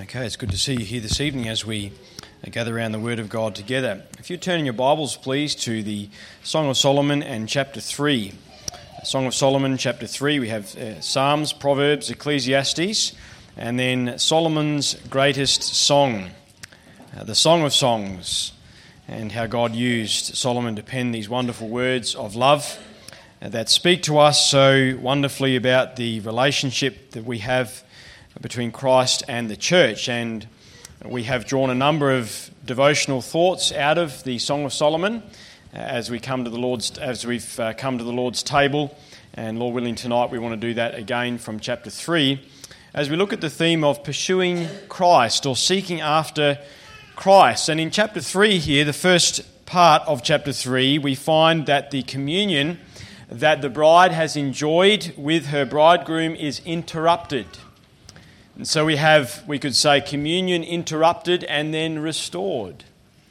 Okay, it's good to see you here this evening as we gather around the Word of God together. If you turn in your Bibles, please, to the Song of Solomon and chapter 3. Song of Solomon, chapter 3, we have Psalms, Proverbs, Ecclesiastes, and then Solomon's greatest song, the Song of Songs, and how God used Solomon to pen these wonderful words of love that speak to us so wonderfully about the relationship that we have between Christ and the church. And we have drawn a number of devotional thoughts out of the Song of Solomon as we've come to the Lord's table. And Lord willing, tonight we want to do that again from chapter 3 as we look at the theme of pursuing Christ or seeking after Christ. And in chapter 3 here, the first part of chapter 3, we find that the communion that the bride has enjoyed with her bridegroom is interrupted. And so we could say, communion interrupted and then restored.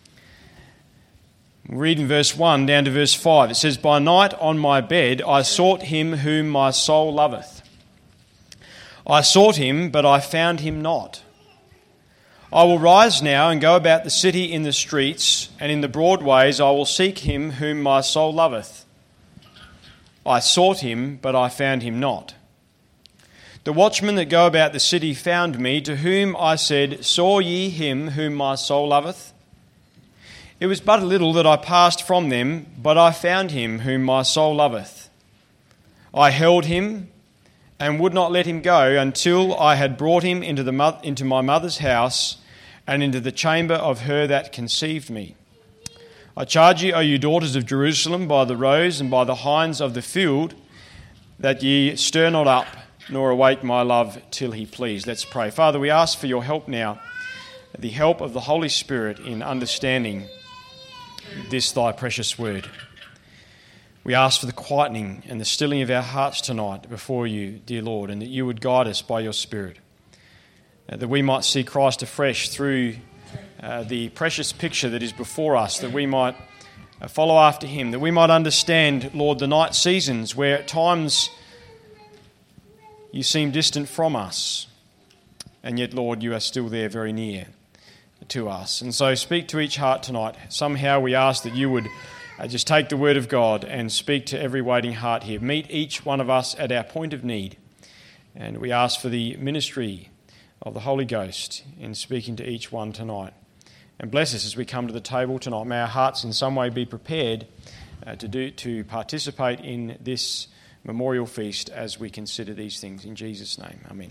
We'll read in verse 1 down to verse 5. It says, "By night on my bed I sought him whom my soul loveth. I sought him, but I found him not. I will rise now and go about the city in the streets, and in the broad ways I will seek him whom my soul loveth. I sought him, but I found him not. The watchmen that go about the city found me, to whom I said, Saw ye him whom my soul loveth? It was but a little that I passed from them, but I found him whom my soul loveth. I held him and would not let him go until I had brought him into my mother's house and into the chamber of her that conceived me. I charge you, O you daughters of Jerusalem, by the roes and by the hinds of the field, that ye stir not up, nor await my love till he please." Let's pray. Father, we ask for your help now, the help of the Holy Spirit in understanding this thy precious word. We ask for the quietening and the stilling of our hearts tonight before you, dear Lord, and that you would guide us by your Spirit, that we might see Christ afresh through the precious picture that is before us, that we might follow after him, that we might understand, Lord, the night seasons where at times you seem distant from us, and yet, Lord, you are still there very near to us. And so speak to each heart tonight. Somehow we ask that you would just take the word of God and speak to every waiting heart here. Meet each one of us at our point of need. And we ask for the ministry of the Holy Ghost in speaking to each one tonight. And bless us as we come to the table tonight. May our hearts in some way be prepared to participate in this memorial feast as we consider these things. In Jesus' name, amen.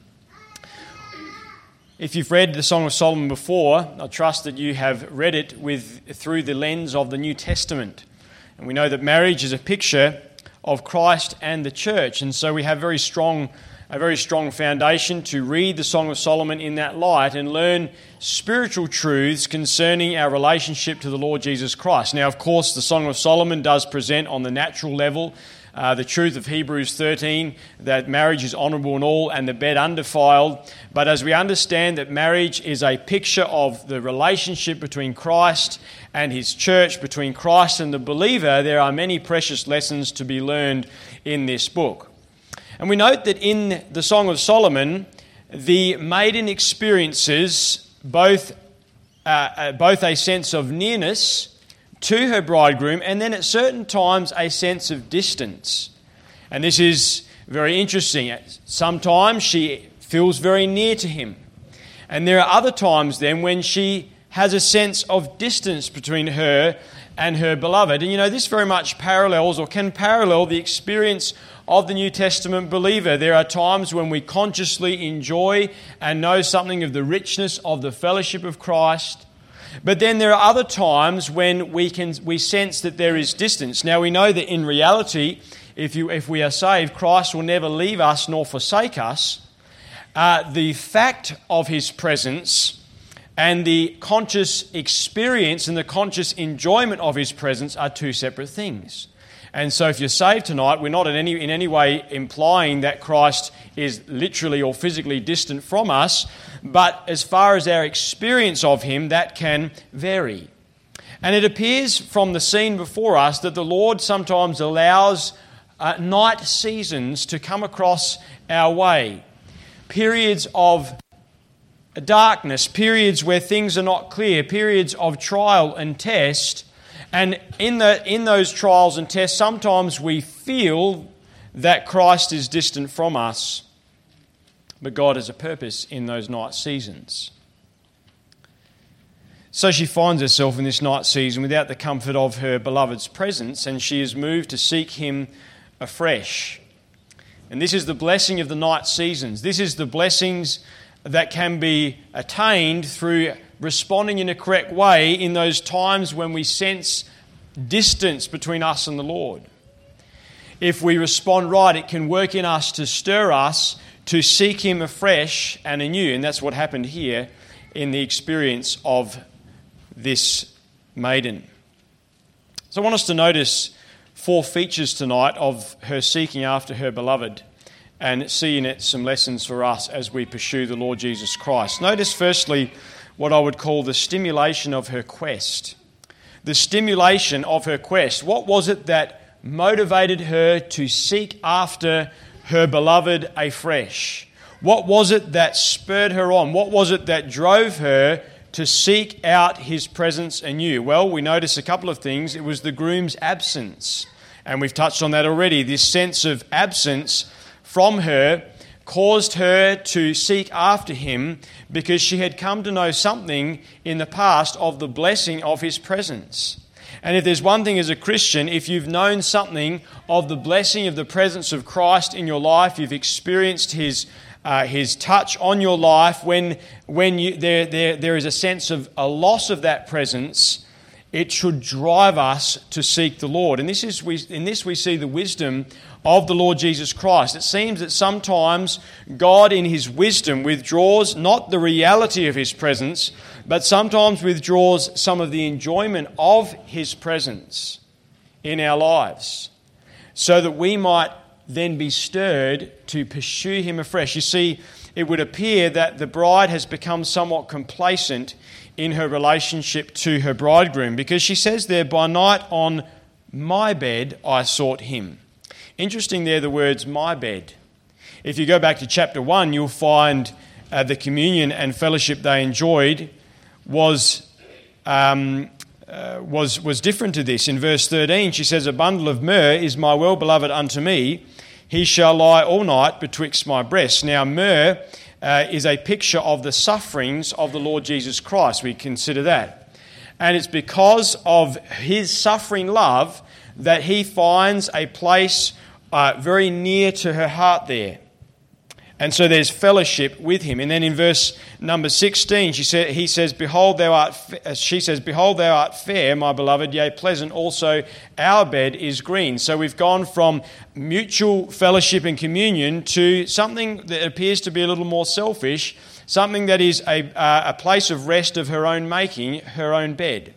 If you've read the Song of Solomon before, I trust that you have read it through the lens of the New Testament. And we know that marriage is a picture of Christ and the church. And so we have a very strong foundation to read the Song of Solomon in that light and learn spiritual truths concerning our relationship to the Lord Jesus Christ. Now, of course, the Song of Solomon does present on the natural level the truth of Hebrews 13, that marriage is honourable in all and the bed undefiled. But as we understand that marriage is a picture of the relationship between Christ and his church, between Christ and the believer, there are many precious lessons to be learned in this book. And we note that in the Song of Solomon, the maiden experiences both a sense of nearness to her bridegroom, and then at certain times a sense of distance. And this is very interesting. Sometimes she feels very near to him. And there are other times then when she has a sense of distance between her and her beloved. And you know, this very much parallels or can parallel the experience of the New Testament believer. There are times when we consciously enjoy and know something of the richness of the fellowship of Christ. But then there are other times when we sense that there is distance. Now we know that in reality, if we are saved, Christ will never leave us nor forsake us. The fact of his presence and the conscious experience and the conscious enjoyment of his presence are two separate things. And so if you're saved tonight, we're not in any way implying that Christ is literally or physically distant from us, but as far as our experience of him, that can vary. And it appears from the scene before us that the Lord sometimes allows night seasons to come across our way, periods of darkness, periods where things are not clear, periods of trial and test. And in those trials and tests, sometimes we feel that Christ is distant from us, but God has a purpose in those night seasons. So she finds herself in this night season without the comfort of her beloved's presence, and she is moved to seek him afresh. And this is the blessing of the night seasons. This is the blessings that can be attained through responding in a correct way in those times when we sense distance between us and the Lord. If we respond right, it can work in us to stir us to seek him afresh and anew. And that's what happened here in the experience of this maiden. So I want us to notice 4 features tonight of her seeking after her beloved and see in it some lessons for us as we pursue the Lord Jesus Christ. Notice firstly what I would call the stimulation of her quest. The stimulation of her quest. What was it that motivated her to seek after her beloved afresh? What was it that spurred her on? What was it that drove her to seek out his presence anew? Well, we notice a couple of things. It was the groom's absence, and we've touched on that already. This sense of absence from her caused her to seek after him because she had come to know something in the past of the blessing of his presence. And if there's one thing as a Christian, if you've known something of the blessing of the presence of Christ in your life, you've experienced his touch on your life, when there is a sense of a loss of that presence, it should drive us to seek the Lord. And in this we see the wisdom of the Lord Jesus Christ. It seems that sometimes God in his wisdom withdraws not the reality of his presence, but sometimes withdraws some of the enjoyment of his presence in our lives, so that we might then be stirred to pursue him afresh. You see, it would appear that the bride has become somewhat complacent in her relationship to her bridegroom, because she says there, "By night on my bed I sought him." Interesting there, the words "my bed." If you go back to chapter 1, you'll find the communion and fellowship they enjoyed was different to this. In verse 13, she says, "A bundle of myrrh is my well-beloved unto me. He shall lie all night betwixt my breasts." Now, myrrh is a picture of the sufferings of the Lord Jesus Christ. We consider that. And it's because of his suffering love that he finds a place very near to her heart there. And so there's fellowship with him. And then in verse number 16, she says, "Behold, thou art fair, my beloved, yea, pleasant also our bed is green." So we've gone from mutual fellowship and communion to something that appears to be a little more selfish, something that is a place of rest of her own making, her own bed.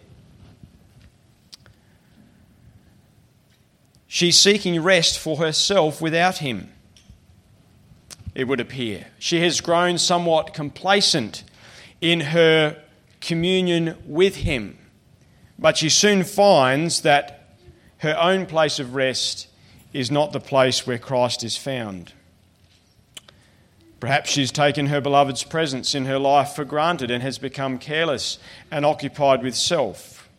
She's seeking rest for herself without him, it would appear. She has grown somewhat complacent in her communion with him, but she soon finds that her own place of rest is not the place where Christ is found. Perhaps she's taken her beloved's presence in her life for granted and has become careless and occupied with self.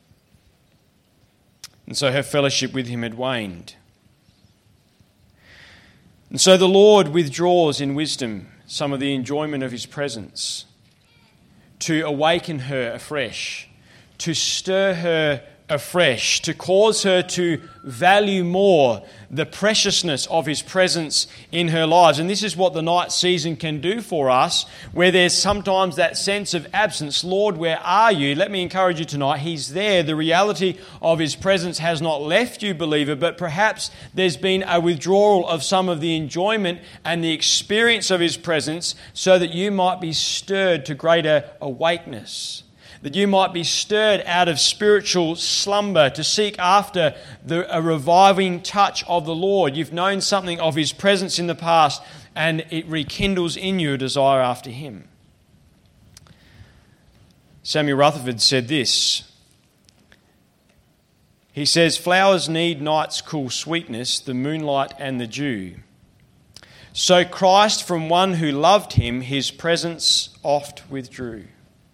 And so her fellowship with him had waned. And so the Lord withdraws in wisdom some of the enjoyment of his presence to awaken her afresh, to stir her afresh, to cause her to value more the preciousness of his presence in her lives. And this is what the night season can do for us, where there's sometimes that sense of absence. Lord, where are you? Let me encourage you tonight. He's there. The reality of his presence has not left you, believer, but perhaps there's been a withdrawal of some of the enjoyment and the experience of his presence so that you might be stirred to greater awakeness, that you might be stirred out of spiritual slumber to seek after a reviving touch of the Lord. You've known something of his presence in the past, and it rekindles in you a desire after him. Samuel Rutherford said this. He says, "Flowers need night's cool sweetness, the moonlight and the dew. So Christ, from one who loved him, his presence oft withdrew.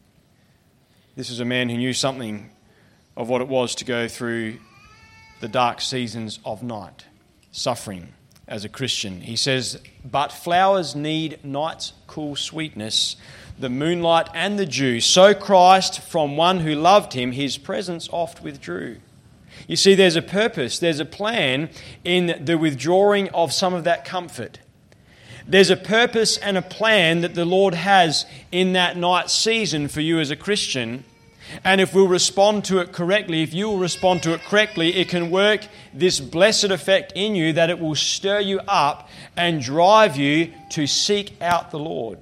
This is a man who knew something of what it was to go through the dark seasons of night, suffering as a Christian. He says, but flowers need night's cool sweetness, the moonlight and the dew. So Christ, from one who loved him, his presence oft withdrew. You see, there's a purpose, there's a plan in the withdrawing of some of that comfort. There's a purpose and a plan that the Lord has in that night season for you as a Christian. And if we'll respond to it correctly, if you will respond to it correctly, it can work this blessed effect in you that it will stir you up and drive you to seek out the Lord.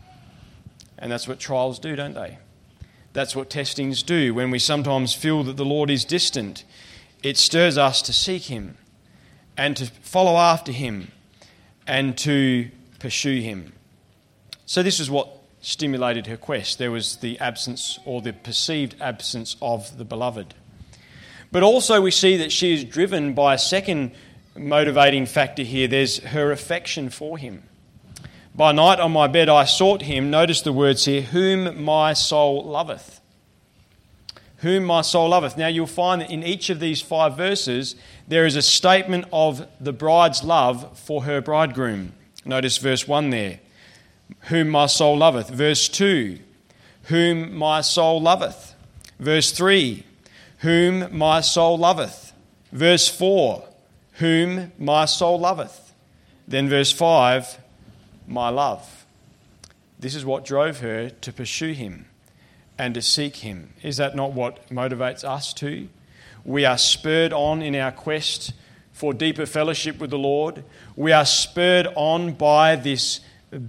And that's what trials do, don't they? That's what testings do. When we sometimes feel that the Lord is distant, it stirs us to seek him and to follow after him and to pursue him. So this is what stimulated her quest. There was the absence or the perceived absence of the beloved. But also we see that she is driven by a second motivating factor here. There's her affection for him. By night on my bed I sought him. Notice the words here, whom my soul loveth. Whom my soul loveth. Now you'll find that in each of these 5 verses there is a statement of the bride's love for her bridegroom. Notice verse 1 there. Whom my soul loveth. Verse 2. Whom my soul loveth. Verse 3. Whom my soul loveth. Verse 4. Whom my soul loveth. Then verse 5. My love. This is what drove her to pursue him and to seek him. Is that not what motivates us too? We are spurred on in our quest for deeper fellowship with the Lord. We are spurred on by this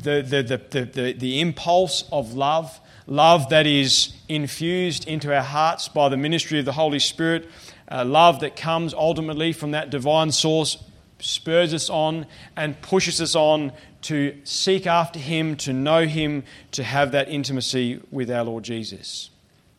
the impulse of love that is infused into our hearts by the ministry of the Holy Spirit, love that comes ultimately from that divine source, spurs us on and pushes us on to seek after him, to know him, to have that intimacy with our Lord Jesus.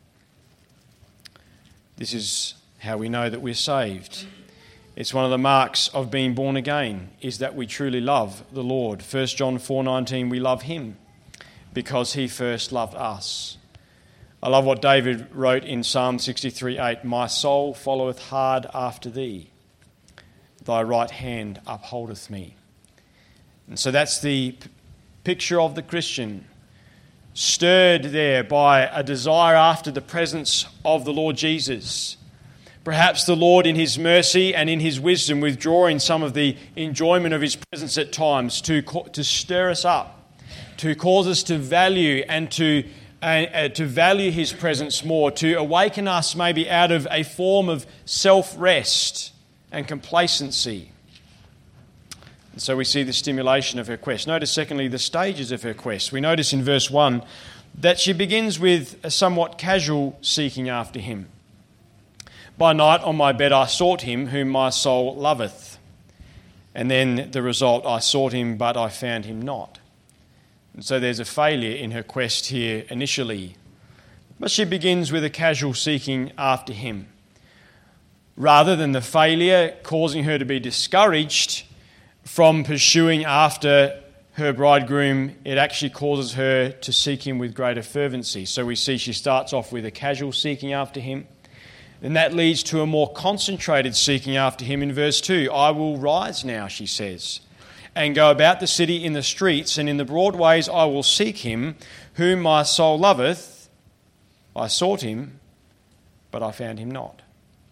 This is how we know that we're saved. It's one of the marks of being born again, is that we truly love the Lord. 1 John 4:19, we love him because he first loved us. I love what David wrote in Psalm 63:8, my soul followeth hard after thee. Thy right hand upholdeth me. And so that's the picture of the Christian, stirred there by a desire after the presence of the Lord Jesus. Perhaps the Lord in his mercy and in his wisdom withdrawing some of the enjoyment of his presence at times to stir us up, to cause us to value and to value his presence more, to awaken us maybe out of a form of self-rest and complacency. And so we see the stimulation of her quest. Notice secondly the stages of her quest. We notice in verse 1 that she begins with a somewhat casual seeking after him. By night on my bed I sought him, whom my soul loveth. And then the result, I sought him, but I found him not. And so there's a failure in her quest here initially. But she begins with a casual seeking after him. Rather than the failure causing her to be discouraged from pursuing after her bridegroom, it actually causes her to seek him with greater fervency. So we see she starts off with a casual seeking after him. Then that leads to a more concentrated seeking after him in verse 2. I will rise now, she says, and go about the city in the streets, and in the broad ways I will seek him, whom my soul loveth. I sought him, but I found him not.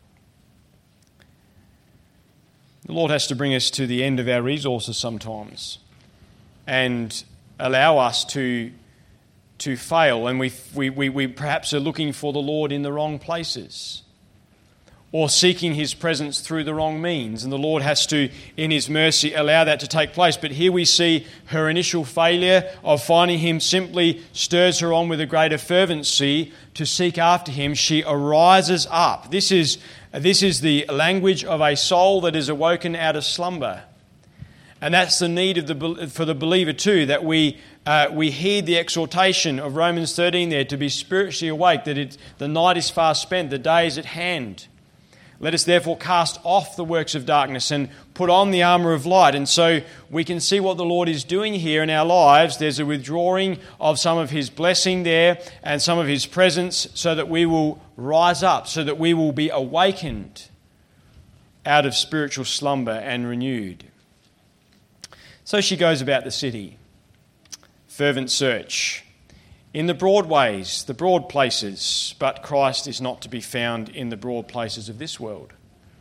The Lord has to bring us to the end of our resources sometimes and allow us to fail, and we perhaps are looking for the Lord in the wrong places, or seeking his presence through the wrong means. And the Lord has to, in his mercy, allow that to take place. But here we see her initial failure of finding him simply stirs her on with a greater fervency to seek after him. She arises up. This is the language of a soul that is awoken out of slumber. And that's the need for the believer too, that we heed the exhortation of Romans 13 there, to be spiritually awake, that the night is far spent, the day is at hand. Let us therefore cast off the works of darkness and put on the armour of light. And so we can see what the Lord is doing here in our lives. There's a withdrawing of some of his blessing there and some of his presence so that we will rise up, so that we will be awakened out of spiritual slumber and renewed. So she goes about the city. Fervent search. In the broad ways, the broad places, but Christ is not to be found in the broad places of this world.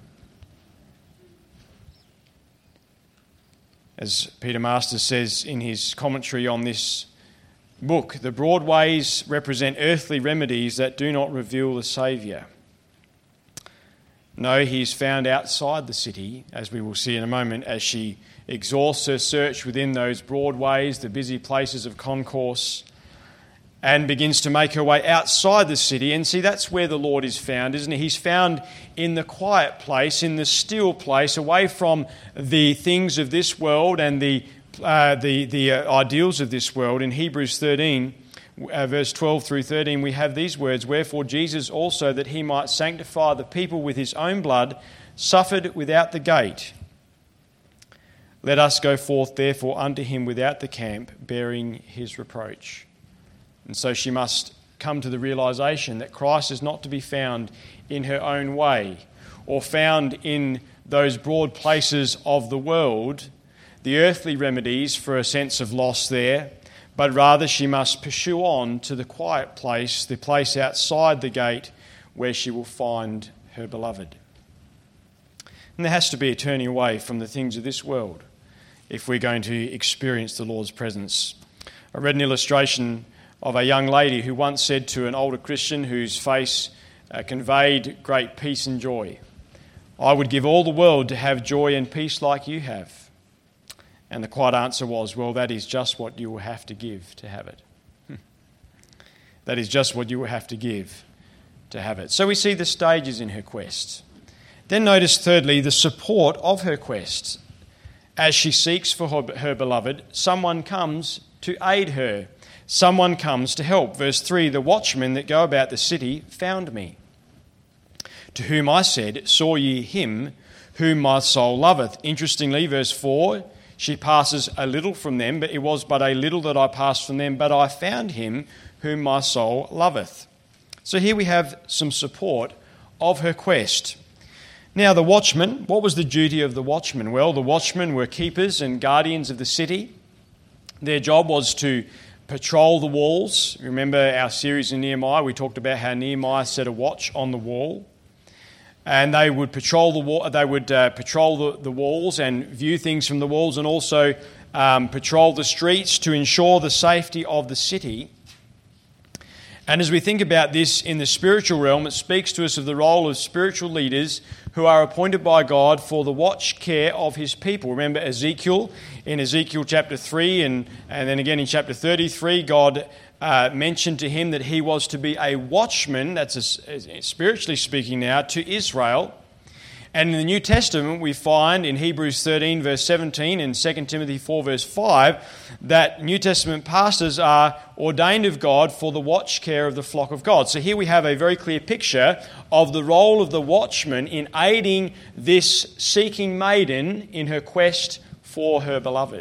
As Peter Masters says in his commentary on this book, the broad ways represent earthly remedies that do not reveal the Saviour. No, he is found outside the city, as we will see in a moment, as she exhausts her search within those broad ways, the busy places of concourse, and begins to make her way outside the city. And see, that's where the Lord is found, isn't he? He's found in the quiet place, in the still place, away from the things of this world and the ideals of this world. In Hebrews 13, verse 12 through 13, we have these words, "Wherefore Jesus also, that he might sanctify the people with his own blood, suffered without the gate. Let us go forth therefore unto him without the camp, bearing his reproach." And so she must come to the realization that Christ is not to be found in her own way or found in those broad places of the world, the earthly remedies for a sense of loss there, but rather she must pursue on to the quiet place, the place outside the gate where she will find her beloved. And there has to be a turning away from the things of this world if we're going to experience the Lord's presence. I read an illustration of a young lady who once said to an older Christian whose face conveyed great peace and joy, "I would give all the world to have joy and peace like you have." And the quiet answer was, "Well, that is just what you will have to give to have it." That is just what you will have to give to have it. So we see the stages in her quest. Then notice, thirdly, the support of her quest. As she seeks for her beloved, someone comes to aid her. Someone comes to help. Verse 3, "The watchmen that go about the city found me, to whom I said, Saw ye him whom my soul loveth?" Interestingly, verse 4, she passes a little from them, but it was but a little that I passed from them, but I found him whom my soul loveth. So here we have some support of her quest. Now the watchmen, what was the duty of the watchmen? Well, the watchmen were keepers and guardians of the city. Their job was to patrol the walls. Remember our series in Nehemiah, we talked about how Nehemiah set a watch on the wall. And they would patrol the wall. They would patrol the walls and view things from the walls, and also patrol the streets to ensure the safety of the city. And as we think about this in the spiritual realm, it speaks to us of the role of spiritual leaders who are appointed by God for the watch care of his people. Remember Ezekiel, in Ezekiel chapter 3 and then again in chapter 33, God mentioned to him that he was to be a watchman, that's spiritually speaking now, to Israel. And in the New Testament, we find in Hebrews 13, verse 17, and 2 Timothy 4, verse 5, that New Testament pastors are ordained of God for the watch care of the flock of God. So here we have a very clear picture of the role of the watchman in aiding this seeking maiden in her quest for her beloved.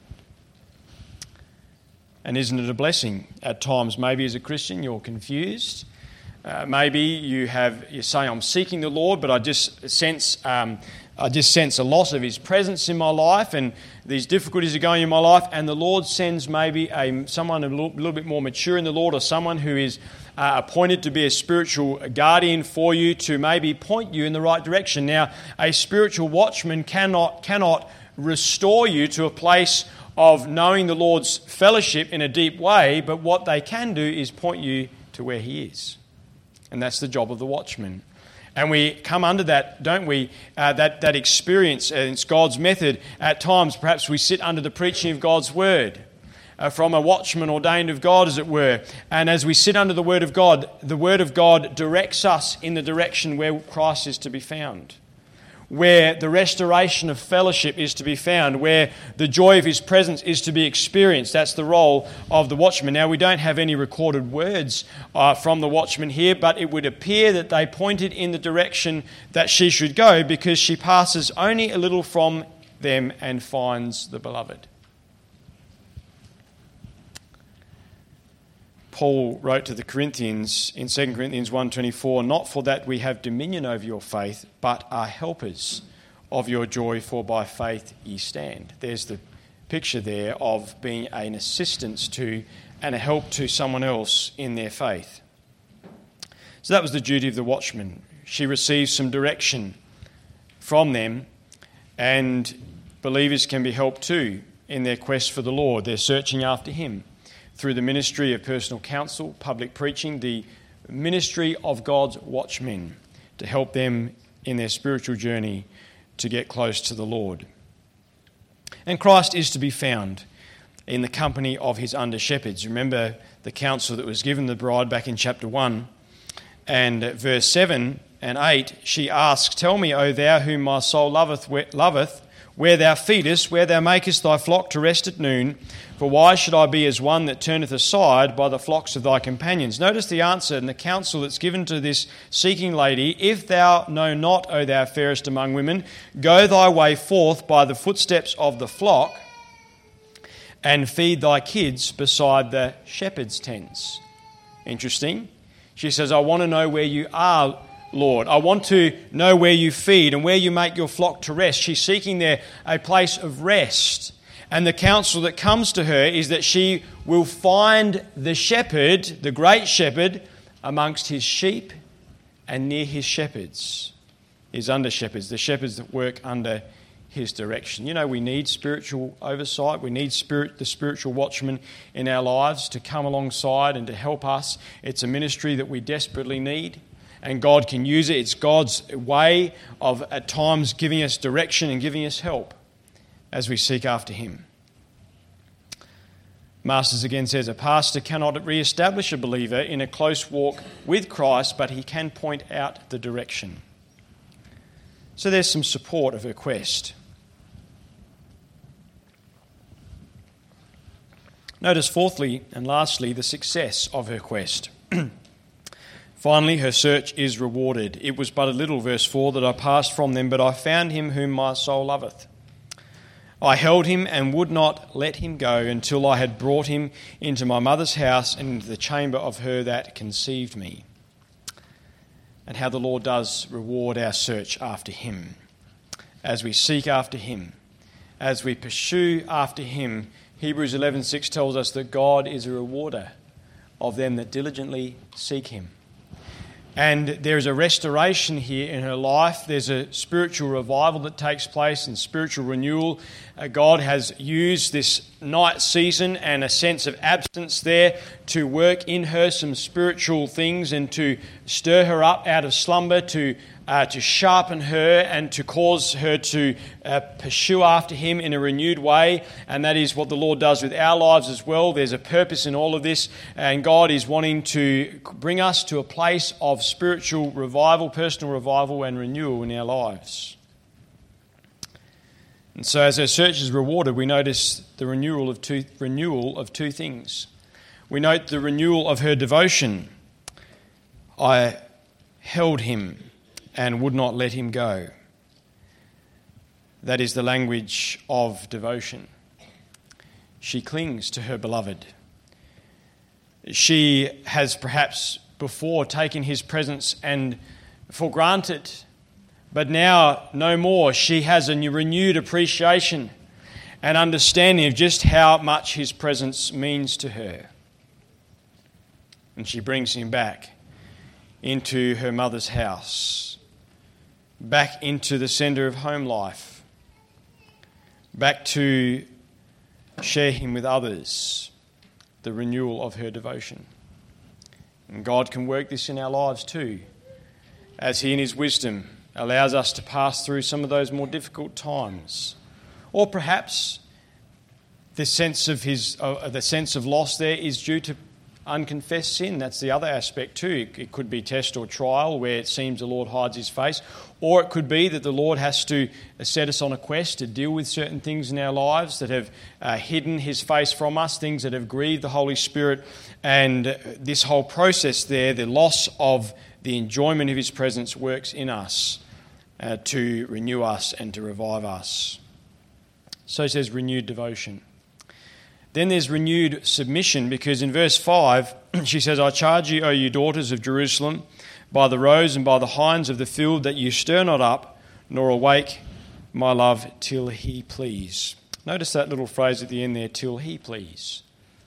And isn't it a blessing? At times, maybe as a Christian, you're confused. Maybe you say, "I'm seeking the Lord, but I just sense a loss of his presence in my life, and these difficulties are going in my life." And the Lord sends maybe someone a little bit more mature in the Lord, or someone who is appointed to be a spiritual guardian for you to maybe point you in the right direction. Now, a spiritual watchman cannot restore you to a place of knowing the Lord's fellowship in a deep way, but what they can do is point you to where he is. And that's the job of the watchman. And we come under that, don't we, that experience, and it's God's method. At times, perhaps we sit under the preaching of God's word, from a watchman ordained of God, as it were. And as we sit under the word of God directs us in the direction where Christ is to be found. where the restoration of fellowship is to be found, where the joy of his presence is to be experienced. That's the role of the watchman. Now, we don't have any recorded words from the watchman here, but it would appear that they pointed in the direction that she should go, because she passes only a little from them and finds the beloved. Paul wrote to the Corinthians in 2 Corinthians 1:24, "Not for that we have dominion over your faith, but are helpers of your joy, for by faith ye stand." There's the picture there of being an assistance to and a help to someone else in their faith. So that was the duty of the watchman. She receives some direction from them, and believers can be helped too in their quest for the Lord. They're searching after him through the ministry of personal counsel, public preaching, the ministry of God's watchmen, to help them in their spiritual journey to get close to the Lord. And Christ is to be found in the company of his under-shepherds. Remember the counsel that was given the bride back in chapter 1, and verse 7 and 8, she asks, "Tell me, O thou whom my soul loveth, where thou feedest, where thou makest thy flock to rest at noon, for why should I be as one that turneth aside by the flocks of thy companions?" Notice the answer and the counsel that's given to this seeking lady. "If thou know not, O thou fairest among women, go thy way forth by the footsteps of the flock, and feed thy kids beside the shepherd's tents." Interesting. She says, "I want to know where you are, Lord. I want to know where you feed and where you make your flock to rest." She's seeking there a place of rest. And the counsel that comes to her is that she will find the shepherd, the great shepherd, amongst his sheep and near his shepherds, his under-shepherds, the shepherds that work under his direction. You know, we need spiritual oversight. We need the spiritual watchman in our lives to come alongside and to help us. It's a ministry that we desperately need, and God can use it. It's God's way of at times giving us direction and giving us help as we seek after him. Masters again says, "A pastor cannot re-establish a believer in a close walk with Christ, but he can point out the direction." So there's some support of her quest. Notice fourthly and lastly the success of her quest. Finally, her search is rewarded. "It was but a little," verse 4, "that I passed from them, but I found him whom my soul loveth. I held him and would not let him go until I had brought him into my mother's house and into the chamber of her that conceived me." And how the Lord does reward our search after him. As we seek after him, as we pursue after him, Hebrews 11:6 tells us that God is a rewarder of them that diligently seek him. And there is a restoration here in her life. There's a spiritual revival that takes place and spiritual renewal. God has used this night season and a sense of absence there to work in her some spiritual things and to stir her up out of slumber, to sharpen her and to cause her to pursue after him in a renewed way. And that is what the Lord does with our lives as well. There's a purpose in all of this, and God is wanting to bring us to a place of spiritual revival, personal revival and renewal in our lives. And so as her search is rewarded, we notice the renewal of two things. We note the renewal of her devotion. "I held him and would not let him go." That is the language of devotion. She clings to her beloved. She has perhaps before taken his presence and for granted, but now no more. She has a renewed appreciation and understanding of just how much his presence means to her. And she brings him back into her mother's house, back into the centre of home life, back to share him with others, the renewal of her devotion. And God can work this in our lives too, as he in his wisdom allows us to pass through some of those more difficult times. Or perhaps the sense of loss there is due to unconfessed sin. That's the other aspect too. It could be test or trial where it seems the Lord hides his face, or it could be that the Lord has to set us on a quest to deal with certain things in our lives that have hidden his face from us, things that have grieved the Holy Spirit, and this whole process there, the loss of the enjoyment of his presence, works in us to renew us and to revive us. So says renewed devotion. Then there's renewed submission, because in verse 5, she says, I charge you, O you daughters of Jerusalem, by the roes and by the hinds of the field, that you stir not up, nor awake my love till he please. Notice that little phrase at the end there, till he please.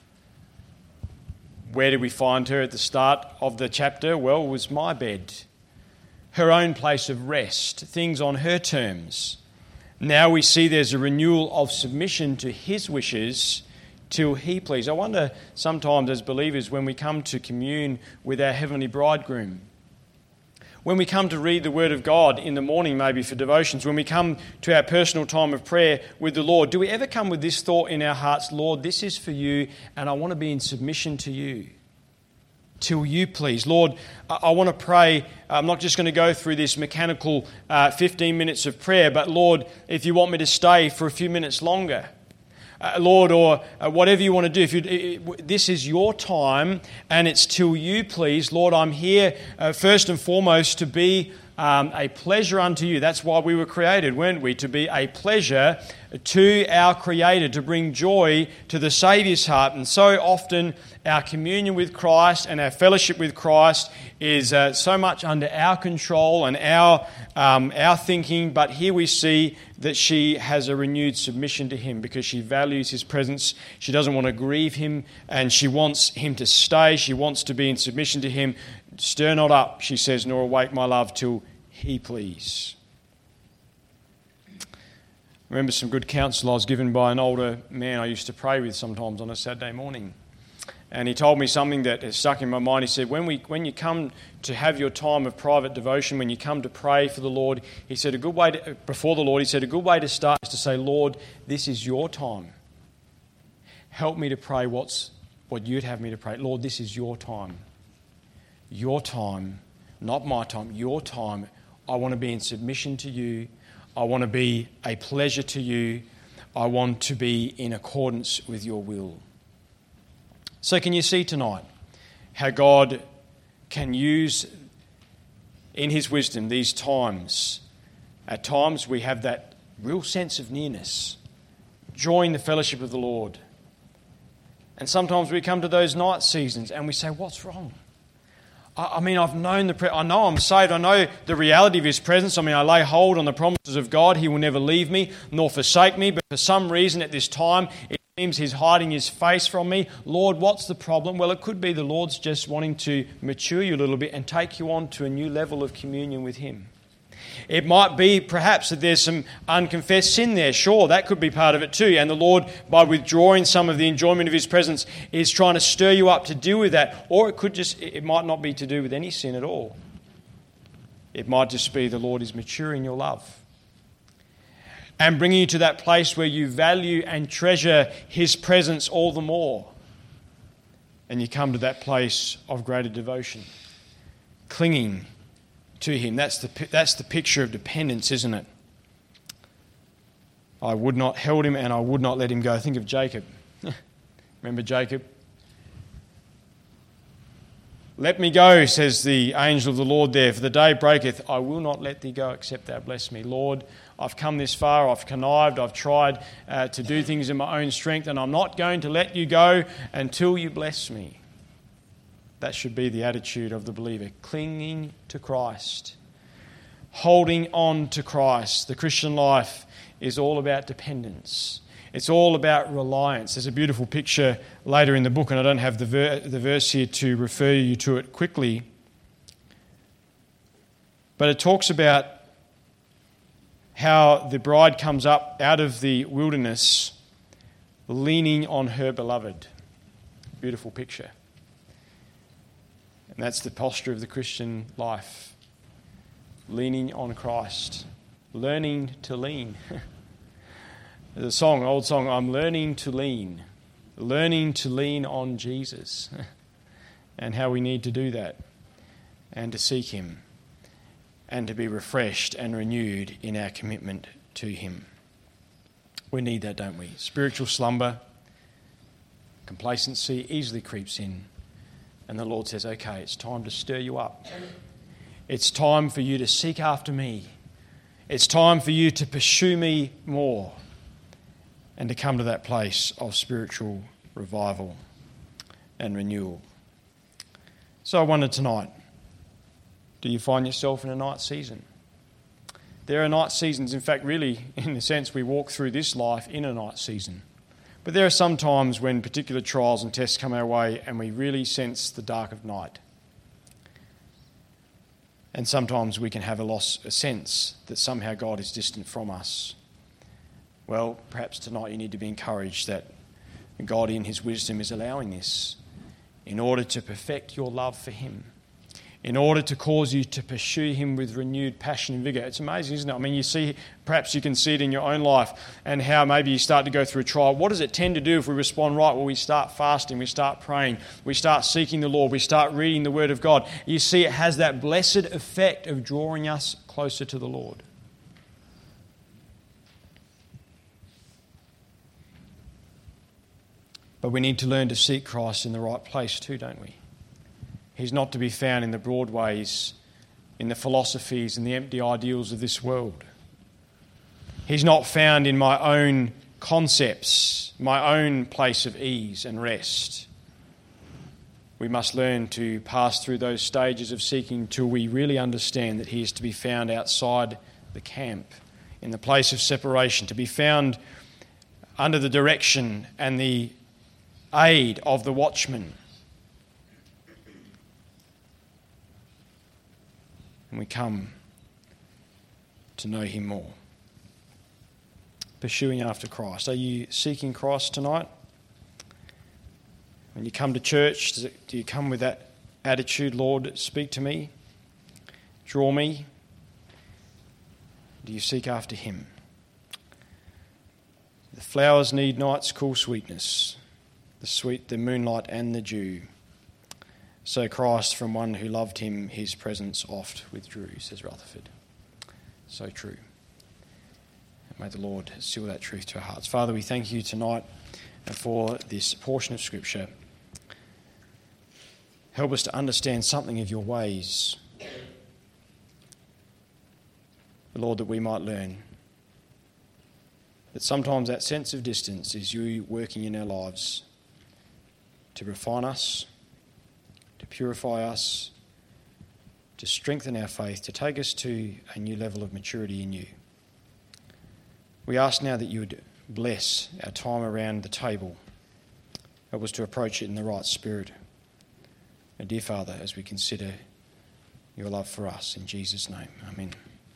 Where did we find her at the start of the chapter? Well, it was my bed, her own place of rest, things on her terms. Now we see there's a renewal of submission to his wishes till he please. I wonder sometimes as believers when we come to commune with our heavenly bridegroom, when we come to read the Word of God in the morning maybe for devotions, when we come to our personal time of prayer with the Lord, do we ever come with this thought in our hearts, Lord, this is for you and I want to be in submission to you till you please. Lord, I want to pray. I'm not just going to go through this mechanical 15 minutes of prayer, but Lord, if you want me to stay for a few minutes longer, Lord, or whatever you want to do. This is your time and it's till you please. Lord, I'm here first and foremost to be a pleasure unto you. That's why we were created, weren't we? To be a pleasure to our Creator, to bring joy to the Saviour's heart. And so often our communion with Christ and our fellowship with Christ is so much under our control and our thinking. But here we see that she has a renewed submission to him because she values his presence. She doesn't want to grieve him and she wants him to stay. She wants to be in submission to him. Stir not up, she says, nor awake my love till he please. I remember some good counsel I was given by an older man I used to pray with sometimes on a Saturday morning. And he told me something that has stuck in my mind. He said, when you come to have your time of private devotion, when you come to pray for the Lord, he said, a good way to start is to say, Lord, this is your time. Help me to pray what you'd have me to pray. Lord, this is your time. Your time, not my time, your time. I want to be in submission to you. I want to be a pleasure to you. I want to be in accordance with your will. So can you see tonight how God can use in his wisdom these times? At times we have that real sense of nearness, joy in the fellowship of the Lord. And sometimes we come to those night seasons and we say, what's wrong? I mean, I've known I know I'm saved. I know the reality of his presence. I mean, I lay hold on the promises of God. He will never leave me nor forsake me. But for some reason at this time, it seems he's hiding his face from me. Lord, what's the problem? Well, it could be the Lord's just wanting to mature you a little bit and take you on to a new level of communion with him. It might be perhaps that there's some unconfessed sin there. Sure, that could be part of it too. And the Lord, by withdrawing some of the enjoyment of his presence, is trying to stir you up to deal with that. Or it might not be to do with any sin at all. It might just be the Lord is maturing your love and bringing you to that place where you value and treasure his presence all the more. And you come to that place of greater devotion, clinging to him. That's the picture of dependence, isn't it? I would not held him and I would not let him go. Think of Jacob. Remember Jacob? Let me go, says the angel of the Lord there, for the day breaketh. I will not let thee go except thou bless me. Lord, I've come this far, I've connived, I've tried to do things in my own strength, and I'm not going to let you go until you bless me. That should be the attitude of the believer, clinging to Christ, holding on to Christ. The Christian life is all about dependence. It's all about reliance. There's a beautiful picture later in the book, and I don't have the verse here to refer you to it quickly. But it talks about how the bride comes up out of the wilderness leaning on her beloved. Beautiful picture. And that's the posture of the Christian life. Leaning on Christ. Learning to lean. There's an old song, I'm learning to lean. Learning to lean on Jesus. and how we need to do that and to seek him and to be refreshed and renewed in our commitment to him. We need that, don't we? Spiritual slumber, complacency easily creeps in, and the Lord says, okay, it's time to stir you up. It's time for you to seek after me. It's time for you to pursue me more and to come to that place of spiritual revival and renewal. So I wonder tonight, do you find yourself in a night season? There are night seasons. In fact, really, in a sense, we walk through this life in a night season. But there are some times when particular trials and tests come our way and we really sense the dark of night. And sometimes we can have a sense that somehow God is distant from us. Well, perhaps tonight you need to be encouraged that God in his wisdom is allowing this in order to perfect your love for him, in order to cause you to pursue him with renewed passion and vigour. It's amazing, isn't it? I mean, perhaps you can see it in your own life and how maybe you start to go through a trial. What does it tend to do if we respond right? Well, we start fasting, we start praying, we start seeking the Lord, we start reading the Word of God. You see, it has that blessed effect of drawing us closer to the Lord. But we need to learn to seek Christ in the right place too, don't we? He's not to be found in the broad ways, in the philosophies and the empty ideals of this world. He's not found in my own concepts, my own place of ease and rest. We must learn to pass through those stages of seeking till we really understand that he is to be found outside the camp, in the place of separation, to be found under the direction and the aid of the watchman. And we come to know him more. Pursuing after Christ. Are you seeking Christ tonight? When you come to church, do you come with that attitude, Lord, speak to me, draw me? Do you seek after him? The flowers need night's cool sweetness, the moonlight and the dew. So Christ, from one who loved him, his presence oft withdrew, says Rutherford. So true. And may the Lord seal that truth to our hearts. Father, we thank you tonight for this portion of Scripture. Help us to understand something of your ways. Lord, that we might learn that sometimes that sense of distance is you working in our lives to refine us, to purify us, to strengthen our faith, to take us to a new level of maturity in you. We ask now that you would bless our time around the table. Help us to approach it in the right spirit. And dear Father, as we consider your love for us, in Jesus' name, amen.